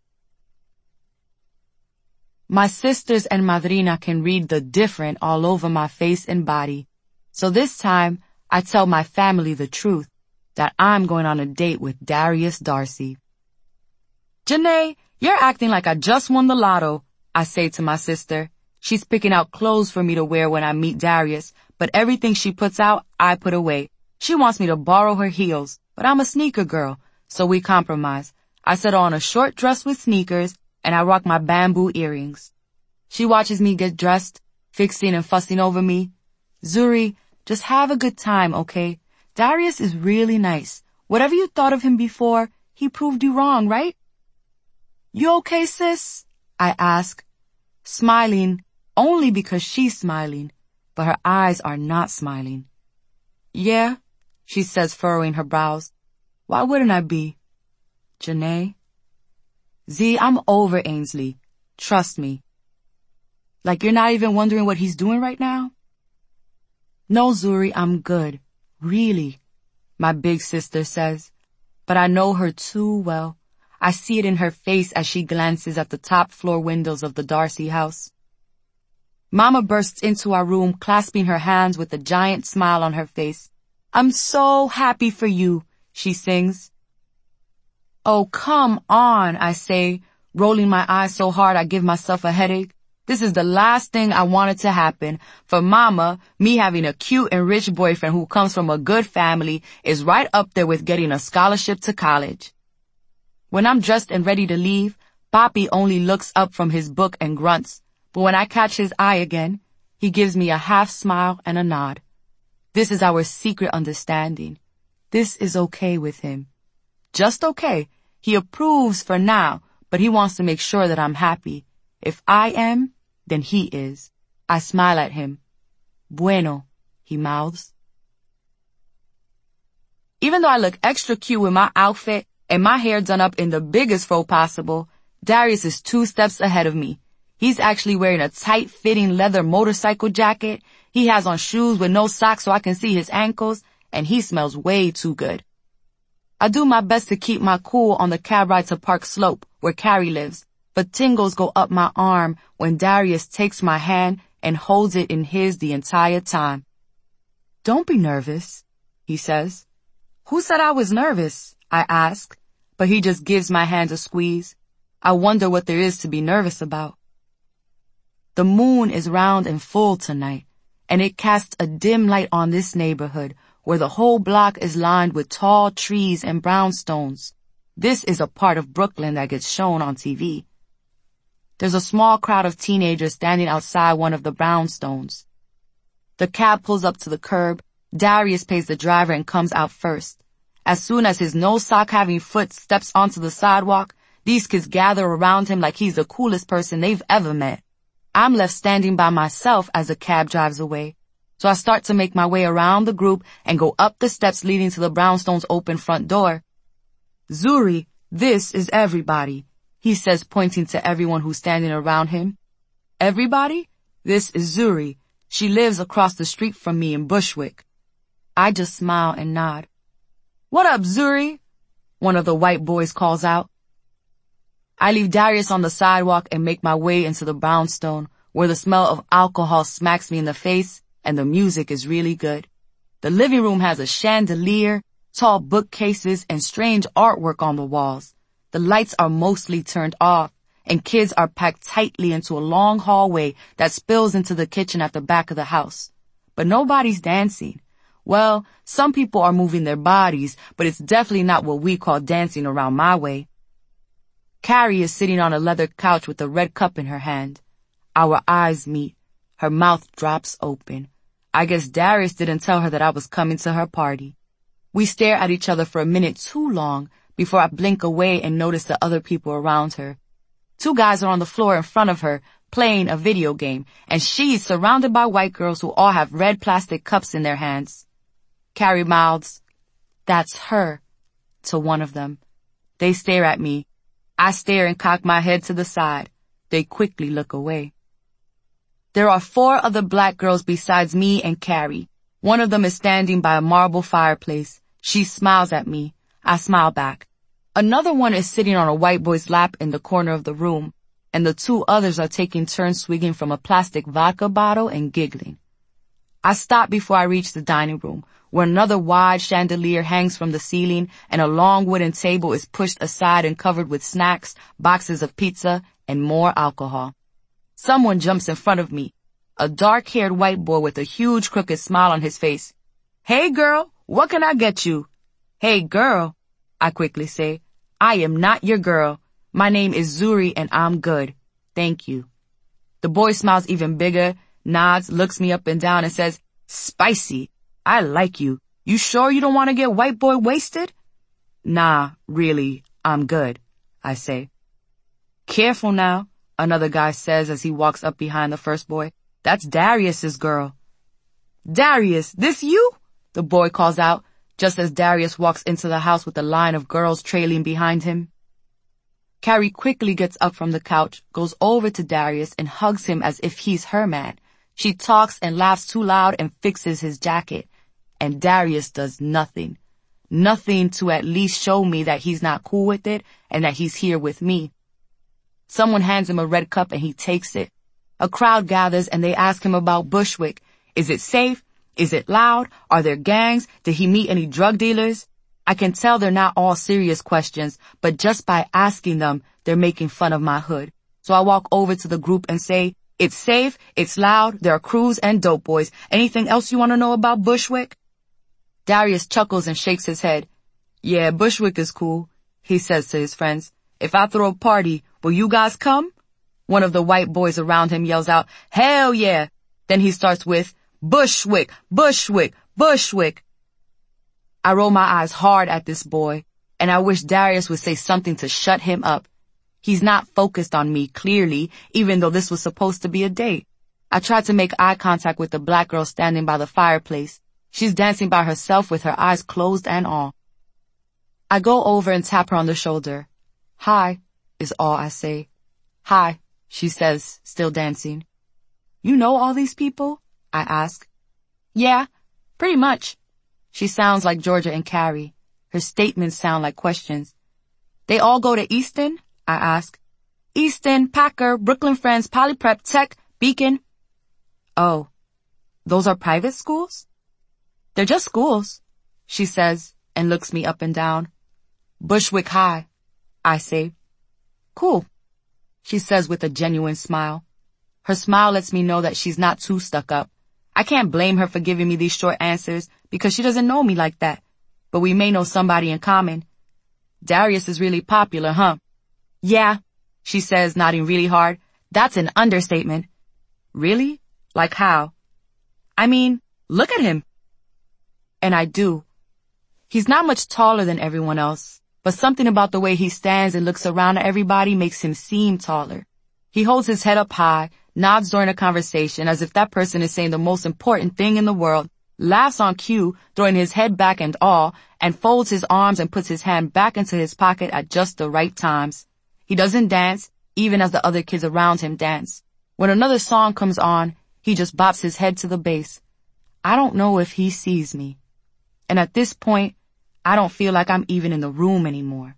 My sisters and madrina can read the different all over my face and body. So this time, I tell my family the truth, that I'm going on a date with Darius Darcy. "Janae, you're acting like I just won the lotto," I say to my sister. She's picking out clothes for me to wear when I meet Darius, but everything she puts out, I put away. She wants me to borrow her heels, but I'm a sneaker girl, so we compromise. I set on a short dress with sneakers, and I rock my bamboo earrings. She watches me get dressed, fixing and fussing over me. "Zuri, just have a good time, okay? Darius is really nice. Whatever you thought of him before, he proved you wrong, right?" "You okay, sis?" I ask, smiling only because she's smiling, but her eyes are not smiling. "Yeah," she says, furrowing her brows. "Why wouldn't I be?" "Janae?" "Z, I'm over Ainsley. Trust me." "Like you're not even wondering what he's doing right now?" No, Zuri, I'm good. Really, my big sister says. But I know her too well. I see it in her face as she glances at the top floor windows of the Darcy house. Mama bursts into our room, clasping her hands with a giant smile on her face. I'm so happy for you, she sings. Oh, come on, I say, rolling my eyes so hard I give myself a headache. This is the last thing I wanted to happen. For Mama, me having a cute and rich boyfriend who comes from a good family is right up there with getting a scholarship to college. When I'm dressed and ready to leave, Papi only looks up from his book and grunts. But when I catch his eye again, he gives me a half smile and a nod. This is our secret understanding. This is okay with him. Just okay. He approves for now, but he wants to make sure that I'm happy. If I am, then he is. I smile at him. Bueno, he mouths. Even though I look extra cute with my outfit and my hair done up in the biggest fro possible, Darius is two steps ahead of me. He's actually wearing a tight-fitting leather motorcycle jacket. He has on shoes with no socks so I can see his ankles, and he smells way too good. I do my best to keep my cool on the cab ride to Park Slope, where Carrie lives, but tingles go up my arm when Darius takes my hand and holds it in his the entire time. Don't be nervous, he says. Who said I was nervous? I ask, but he just gives my hand a squeeze. I wonder what there is to be nervous about. The moon is round and full tonight, and it casts a dim light on this neighborhood where the whole block is lined with tall trees and brownstones. This is a part of Brooklyn that gets shown on T V. There's a small crowd of teenagers standing outside one of the brownstones. The cab pulls up to the curb. Darius pays the driver and comes out first. As soon as his no-sock-having foot steps onto the sidewalk, these kids gather around him like he's the coolest person they've ever met. I'm left standing by myself as the cab drives away. So I start to make my way around the group and go up the steps leading to the brownstone's open front door. Zuri, this is everybody, he says, pointing to everyone who's standing around him. Everybody? This is Zuri. She lives across the street from me in Bushwick. I just smile and nod. What up, Zuri? One of the white boys calls out. I leave Darius on the sidewalk and make my way into the brownstone, where the smell of alcohol smacks me in the face and the music is really good. The living room has a chandelier, tall bookcases, and strange artwork on the walls. The lights are mostly turned off, and kids are packed tightly into a long hallway that spills into the kitchen at the back of the house. But nobody's dancing. Well, some people are moving their bodies, but it's definitely not what we call dancing around my way. Carrie is sitting on a leather couch with a red cup in her hand. Our eyes meet. Her mouth drops open. I guess Darius didn't tell her that I was coming to her party. We stare at each other for a minute too long before I blink away and notice the other people around her. Two guys are on the floor in front of her playing a video game, and she's surrounded by white girls who all have red plastic cups in their hands. Carrie mouths, "That's her," to one of them. They stare at me. I stare and cock my head to the side. They quickly look away. There are four other black girls besides me and Carrie. One of them is standing by a marble fireplace. She smiles at me. I smile back. Another one is sitting on a white boy's lap in the corner of the room, and the two others are taking turns swigging from a plastic vodka bottle and giggling. I stop before I reach the dining room, where another wide chandelier hangs from the ceiling and a long wooden table is pushed aside and covered with snacks, boxes of pizza, and more alcohol. Someone jumps in front of me, a dark-haired white boy with a huge crooked smile on his face. "Hey girl, what can I get you?" "Hey girl," I quickly say, "I am not your girl. My name is Zuri and I'm good. Thank you." The boy smiles even bigger, nods, looks me up and down and says, "Spicy. I like you. You sure you don't want to get white boy wasted?" "Nah, really, I'm good," I say. "Careful now," another guy says as he walks up behind the first boy. "That's Darius's girl." "Darius, this you?" the boy calls out, just as Darius walks into the house with a line of girls trailing behind him. Carrie quickly gets up from the couch, goes over to Darius and hugs him as if he's her man. She talks and laughs too loud and fixes his jacket. And Darius does nothing. Nothing to at least show me that he's not cool with it and that he's here with me. Someone hands him a red cup and he takes it. A crowd gathers and they ask him about Bushwick. Is it safe? Is it loud? Are there gangs? Did he meet any drug dealers? I can tell they're not all serious questions, but just by asking them, they're making fun of my hood. So I walk over to the group and say, it's safe, it's loud, there are crews and dope boys. Anything else you want to know about Bushwick? Darius chuckles and shakes his head. Yeah, Bushwick is cool, he says to his friends. If I throw a party, will you guys come? One of the white boys around him yells out, hell yeah! Then he starts with, Bushwick, Bushwick, Bushwick. I roll my eyes hard at this boy, and I wish Darius would say something to shut him up. He's not focused on me, clearly, even though this was supposed to be a date. I try to make eye contact with the black girl standing by the fireplace. She's dancing by herself with her eyes closed and all. I go over and tap her on the shoulder. Hi, is all I say. Hi, she says, still dancing. You know all these people? I ask. Yeah, pretty much. She sounds like Georgia and Carrie. Her statements sound like questions. They all go to Easton? I ask. Easton, Packer, Brooklyn Friends, Poly Prep, Tech, Beacon. Oh, those are private schools? They're just schools, she says, and looks me up and down. Bushwick High, I say. Cool, she says with a genuine smile. Her smile lets me know that she's not too stuck up. I can't blame her for giving me these short answers because she doesn't know me like that. But we may know somebody in common. Darius is really popular, huh? Yeah, she says, nodding really hard. That's an understatement. Really? Like how? I mean, look at him. And I do. He's not much taller than everyone else, but something about the way he stands and looks around at everybody makes him seem taller. He holds his head up high, nods during a conversation as if that person is saying the most important thing in the world, laughs on cue, throwing his head back and all, and folds his arms and puts his hand back into his pocket at just the right times. He doesn't dance, even as the other kids around him dance. When another song comes on, he just bops his head to the bass. I don't know if he sees me. And at this point, I don't feel like I'm even in the room anymore.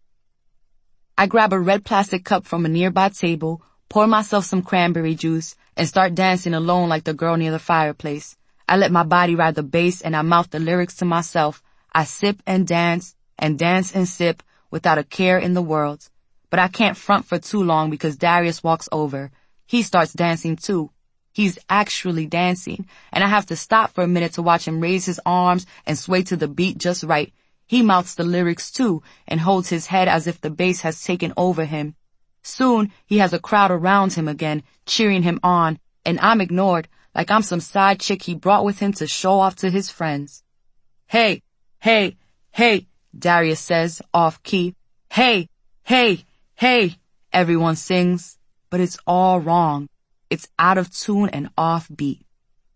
I grab a red plastic cup from a nearby table, pour myself some cranberry juice, and start dancing alone like the girl near the fireplace. I let my body ride the bass and I mouth the lyrics to myself. I sip and dance, and dance and sip, without a care in the world. But I can't front for too long because Darius walks over. He starts dancing too. He's actually dancing, and I have to stop for a minute to watch him raise his arms and sway to the beat just right. He mouths the lyrics too, and holds his head as if the bass has taken over him. Soon, he has a crowd around him again, cheering him on, and I'm ignored, like I'm some side chick he brought with him to show off to his friends. Hey, hey, hey, Darius says, off key. Hey, hey, hey, everyone sings, but it's all wrong. It's out of tune and off beat.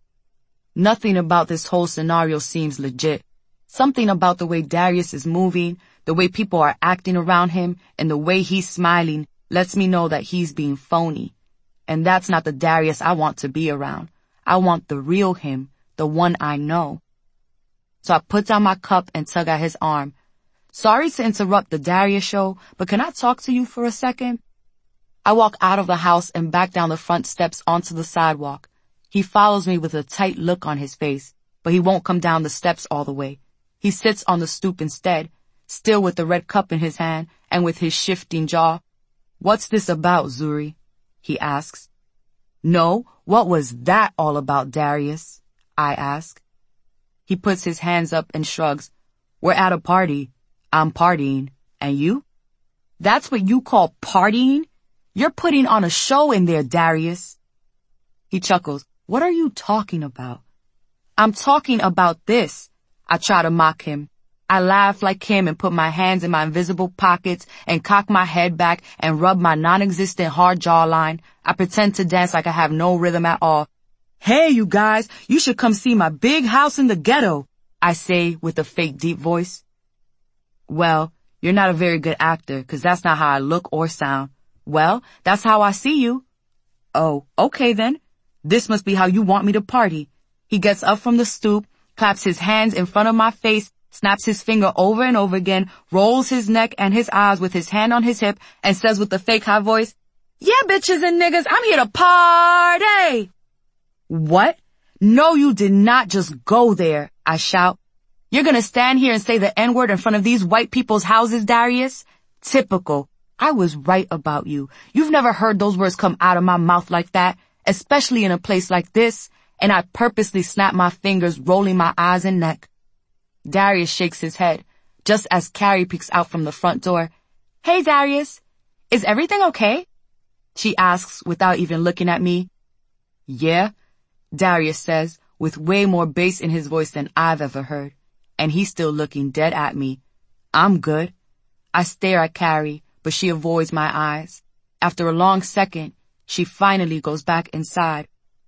Nothing about this whole scenario seems legit. Something about the way Darius is moving, the way people are acting around him, and the way he's smiling lets me know that he's being phony. And that's not the Darius I want to be around. I want the real him, the one I know. So I put down my cup and tug at his arm. Sorry to interrupt the Darius show, but can I talk to you for a second? I walk out of the house and back down the front steps onto the sidewalk. He follows me with a tight look on his face, but he won't come down the steps all the way. He sits on the stoop instead, still with the red cup in his hand and with his shifting jaw. What's this about, Zuri? He asks. No, what was that all about, Darius? I ask. He puts his hands up and shrugs. We're at a party. I'm partying. And you? That's what you call partying? You're putting on a show in there, Darius. He chuckles. What are you talking about? I'm talking about this. I try to mock him. I laugh like him and put my hands in my invisible pockets and cock my head back and rub my non-existent hard jawline. I pretend to dance like I have no rhythm at all. Hey, you guys, you should come see my big house in the ghetto, I say with a fake deep voice. Well, you're not a very good actor, 'cause that's not how I look or sound. Well, that's how I see you. Oh, okay then. This must be how you want me to party. He gets up from the stoop, claps his hands in front of my face, snaps his finger over and over again, rolls his neck and his eyes with his hand on his hip, and says with a fake high voice, "Yeah, bitches and niggas, I'm here to party." What? No, you did not just go there, I shout. You're gonna stand here and say the N-word in front of these white people's houses, Darius? Typical. I was right about you. You've never heard those words come out of my mouth like that, especially in a place like this, and I purposely snap my fingers, rolling my eyes and neck. Darius shakes his head, just as Carrie peeks out from the front door. "Hey, Darius, is everything okay?" she asks without even looking at me. "Yeah," Darius says, with way more bass in his voice than I've ever heard, and he's still looking dead at me. "I'm good." I stare at Carrie, but she avoids my eyes. After a long second, she finally goes back inside.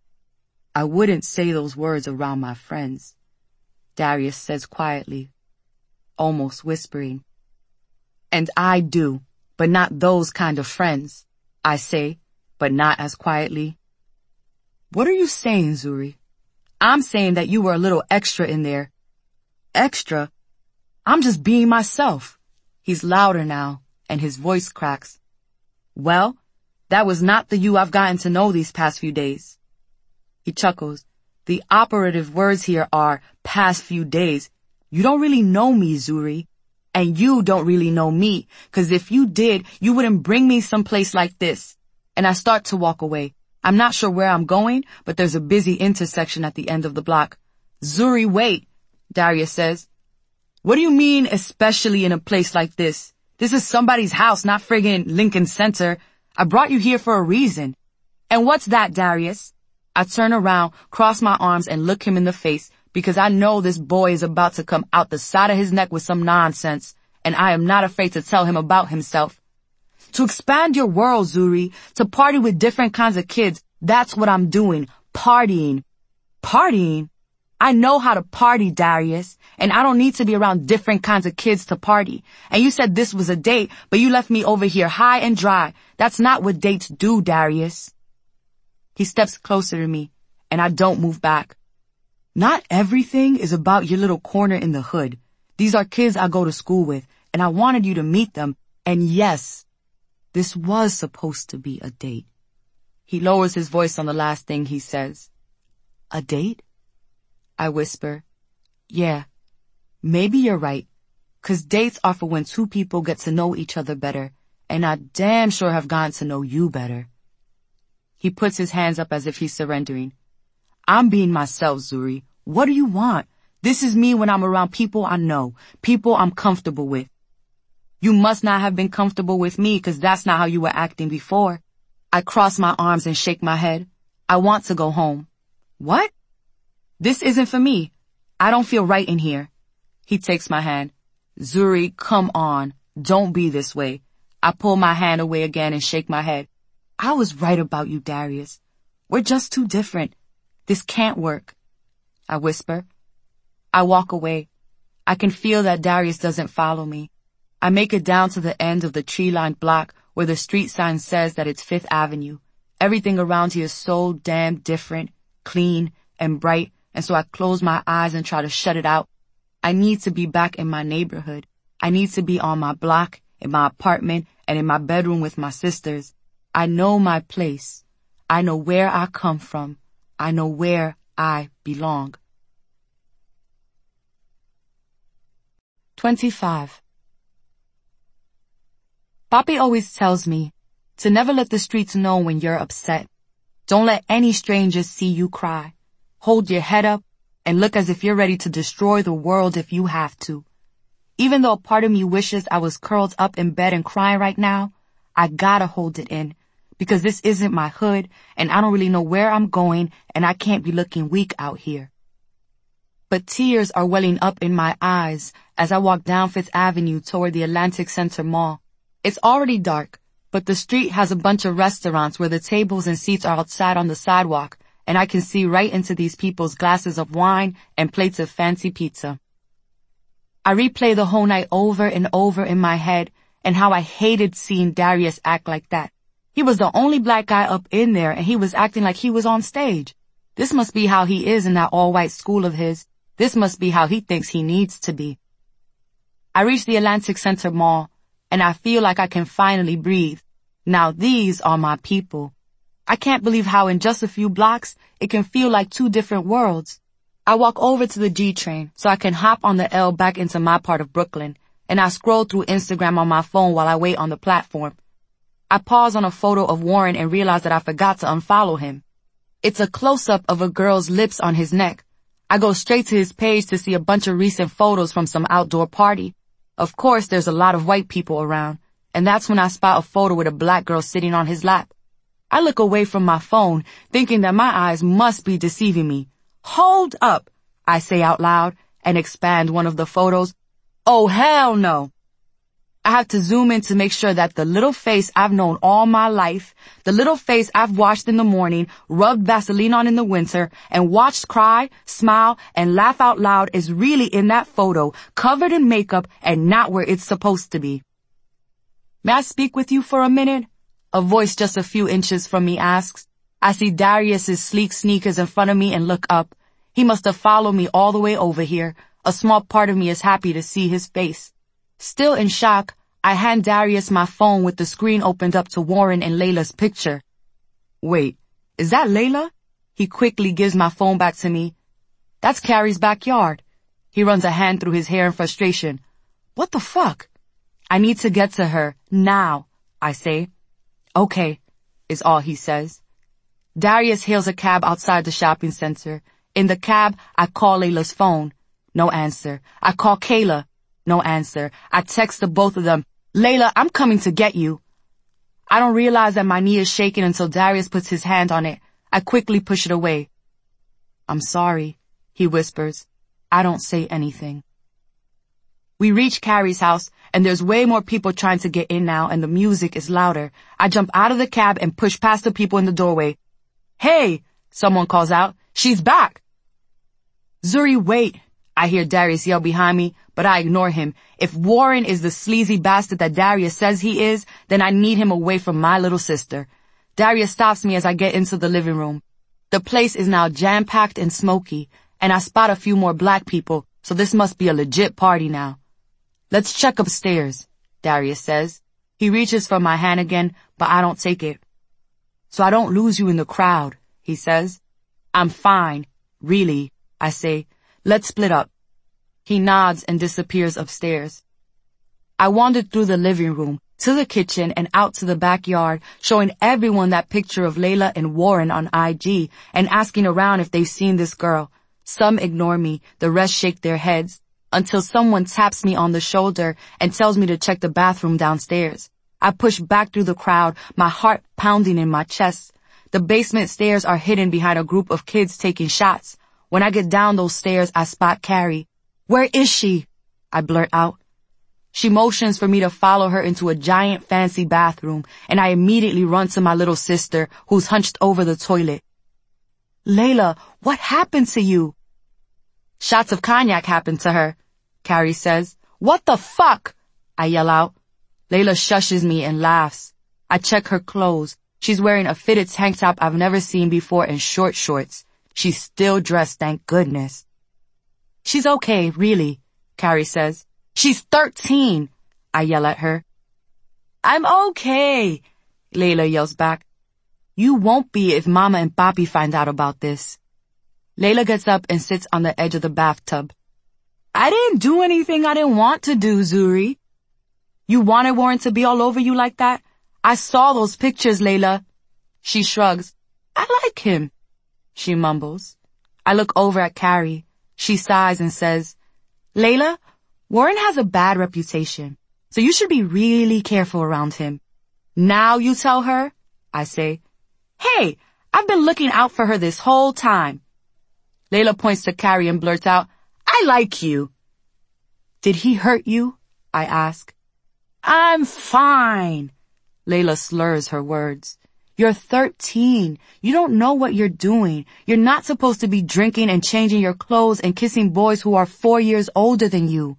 "I wouldn't say those words around my friends," Darius says quietly, almost whispering. "And I do, but not those kind of friends," I say, but not as quietly. "What are you saying, Zuri?" "I'm saying that you were a little extra in there." "Extra? I'm just being myself." He's louder now, and his voice cracks. "Well, that was not the you I've gotten to know these past few days." He chuckles. "The operative words here are past few days. You don't really know me, Zuri. And you don't really know me, 'cause if you did, you wouldn't bring me someplace like this." And I start to walk away. I'm not sure where I'm going, but there's a busy intersection at the end of the block. "Zuri, wait," Darius says. "What do you mean, especially in a place like this? This is somebody's house, not friggin' Lincoln Center. I brought you here for a reason." "And what's that, Darius?" I turn around, cross my arms, and look him in the face, because I know this boy is about to come out the side of his neck with some nonsense, and I am not afraid to tell him about himself. "To expand your world, Zuri, to party with different kinds of kids, that's what I'm doing, partying." "Partying? I know how to party, Darius, and I don't need to be around different kinds of kids to party. And you said this was a date, but you left me over here high and dry. That's not what dates do, Darius." He steps closer to me, and I don't move back. "Not everything is about your little corner in the hood. These are kids I go to school with, and I wanted you to meet them. And yes, this was supposed to be a date." He lowers his voice on the last thing he says. "A date?" I whisper. "Yeah, maybe you're right, 'cause dates are for when two people get to know each other better, and I damn sure have gotten to know you better." He puts his hands up as if he's surrendering. "I'm being myself, Zuri. What do you want? This is me when I'm around people I know, people I'm comfortable with." "You must not have been comfortable with me, 'cause that's not how you were acting before." I cross my arms and shake my head. "I want to go home." "What?" "This isn't for me. I don't feel right in here." He takes my hand. "Zuri, come on. Don't be this way." I pull my hand away again and shake my head. "I was right about you, Darius. We're just too different. This can't work." I whisper. I walk away. I can feel that Darius doesn't follow me. I make it down to the end of the tree-lined block where the street sign says that it's Fifth Avenue. Everything around here is so damn different, clean, and bright, and so I close my eyes and try to shut it out. I need to be back in my neighborhood. I need to be on my block, in my apartment, and in my bedroom with my sisters. I know my place. I know where I come from. I know where I belong. twenty-five. Papi always tells me to never let the streets know when you're upset. Don't let any strangers see you cry. Hold your head up and look as if you're ready to destroy the world if you have to. Even though a part of me wishes I was curled up in bed and crying right now, I gotta hold it in, because this isn't my hood and I don't really know where I'm going and I can't be looking weak out here. But tears are welling up in my eyes as I walk down Fifth Avenue toward the Atlantic Center Mall. It's already dark, but the street has a bunch of restaurants where the tables and seats are outside on the sidewalk, and I can see right into these people's glasses of wine and plates of fancy pizza. I replay the whole night over and over in my head and how I hated seeing Darius act like that. He was the only black guy up in there, and he was acting like he was on stage. This must be how he is in that all-white school of his. This must be how he thinks he needs to be. I reach the Atlantic Center Mall, and I feel like I can finally breathe. Now these are my people. I can't believe how in just a few blocks, it can feel like two different worlds. I walk over to the G train so I can hop on the L back into my part of Brooklyn, and I scroll through Instagram on my phone while I wait on the platform. I pause on a photo of Warren and realize that I forgot to unfollow him. It's a close-up of a girl's lips on his neck. I go straight to his page to see a bunch of recent photos from some outdoor party. Of course, there's a lot of white people around, and that's when I spot a photo with a black girl sitting on his lap. I look away from my phone, thinking that my eyes must be deceiving me. Hold up, I say out loud and expand one of the photos. Oh, hell no. I have to zoom in to make sure that the little face I've known all my life, the little face I've washed in the morning, rubbed Vaseline on in the winter, and watched cry, smile, and laugh out loud is really in that photo, covered in makeup and not where it's supposed to be. May I speak with you for a minute? A voice just a few inches from me asks. I see Darius's sleek sneakers in front of me and look up. He must have followed me all the way over here. A small part of me is happy to see his face. Still in shock, I hand Darius my phone with the screen opened up to Warren and Layla's picture. Wait, is that Layla? He quickly gives my phone back to me. That's Carrie's backyard. He runs a hand through his hair in frustration. What the fuck? I need to get to her, now, I say. Okay, is all he says. Darius hails a cab outside the shopping center. In the cab, I call Layla's phone. No answer. I call Kayla. No answer. I text the both of them. Layla, I'm coming to get you. I don't realize that my knee is shaking until Darius puts his hand on it. I quickly push it away. I'm sorry, he whispers. I don't say anything. We reach Carrie's house, and there's way more people trying to get in now, and the music is louder. I jump out of the cab and push past the people in the doorway. Hey, someone calls out. She's back. Zuri, wait. I hear Darius yell behind me, but I ignore him. If Warren is the sleazy bastard that Darius says he is, then I need him away from my little sister. Darius stops me as I get into the living room. The place is now jam-packed and smoky, and I spot a few more black people, so this must be a legit party now. Let's check upstairs, Darius says. He reaches for my hand again, but I don't take it. So I don't lose you in the crowd, he says. I'm fine, really, I say. Let's split up. He nods and disappears upstairs. I wandered through the living room, to the kitchen, and out to the backyard, showing everyone that picture of Layla and Warren on I G, and asking around if they've seen this girl. Some ignore me, the rest shake their heads, until someone taps me on the shoulder and tells me to check the bathroom downstairs. I push back through the crowd, my heart pounding in my chest. The basement stairs are hidden behind a group of kids taking shots. When I get down those stairs, I spot Carrie. Where is she? I blurt out. She motions for me to follow her into a giant fancy bathroom, and I immediately run to my little sister, who's hunched over the toilet. Layla, what happened to you? Shots of cognac happened to her, Carrie says. What the fuck? I yell out. Layla shushes me and laughs. I check her clothes. She's wearing a fitted tank top I've never seen before and short shorts. She's still dressed, thank goodness. She's okay, really, Carrie says. She's thirteen, I yell at her. I'm okay, Layla yells back. You won't be if Mama and Papi find out about this. Layla gets up and sits on the edge of the bathtub. I didn't do anything I didn't want to do, Zuri. You wanted Warren to be all over you like that? I saw those pictures, Layla. She shrugs. I like him, she mumbles. I look over at Carrie. She sighs and says, Layla, Warren has a bad reputation, so you should be really careful around him. Now you tell her, I say. Hey, I've been looking out for her this whole time. Layla points to Carrie and blurts out, I like you. Did he hurt you? I ask. I'm fine. Layla slurs her words. You're thirteen. You don't know what you're doing. You're not supposed to be drinking and changing your clothes and kissing boys who are four years older than you.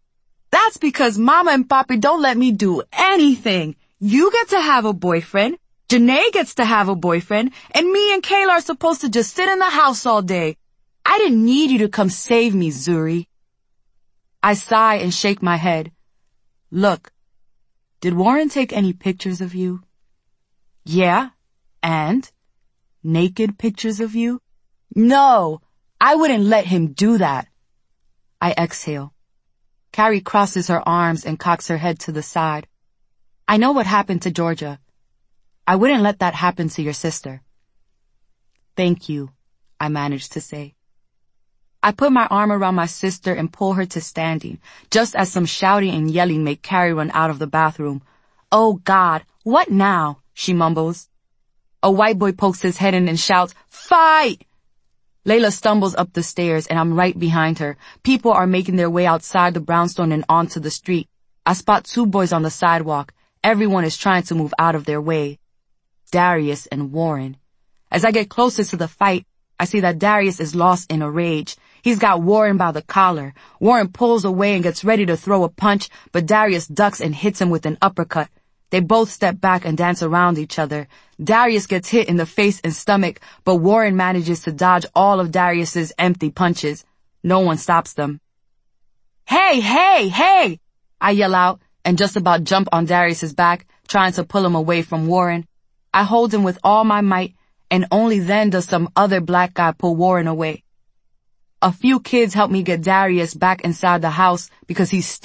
That's because Mama and Papi don't let me do anything. You get to have a boyfriend. Janae gets to have a boyfriend, and me and Kayla are supposed to just sit in the house all day. I didn't need you to come save me, Zuri. I sigh and shake my head. Look, did Warren take any pictures of you? Yeah, and? Naked pictures of you? No, I wouldn't let him do that. I exhale. Carrie crosses her arms and cocks her head to the side. I know what happened to Georgia. I wouldn't let that happen to your sister. Thank you, I managed to say. I put my arm around my sister and pull her to standing, just as some shouting and yelling make Carrie run out of the bathroom. Oh God, what now? She mumbles. A white boy pokes his head in and shouts, Fight! Layla stumbles up the stairs and I'm right behind her. People are making their way outside the brownstone and onto the street. I spot two boys on the sidewalk. Everyone is trying to move out of their way. Darius and Warren. As I get closer to the fight, I see that Darius is lost in a rage. He's got Warren by the collar. Warren pulls away and gets ready to throw a punch, but Darius ducks and hits him with an uppercut. They both step back and dance around each other. Darius gets hit in the face and stomach, but Warren manages to dodge all of Darius's empty punches. No one stops them. Hey, hey, hey! I yell out and just about jump on Darius's back, trying to pull him away from Warren. I hold him with all my might, and only then does some other black guy pull Warren away. A few kids help me get Darius back inside the house because he's still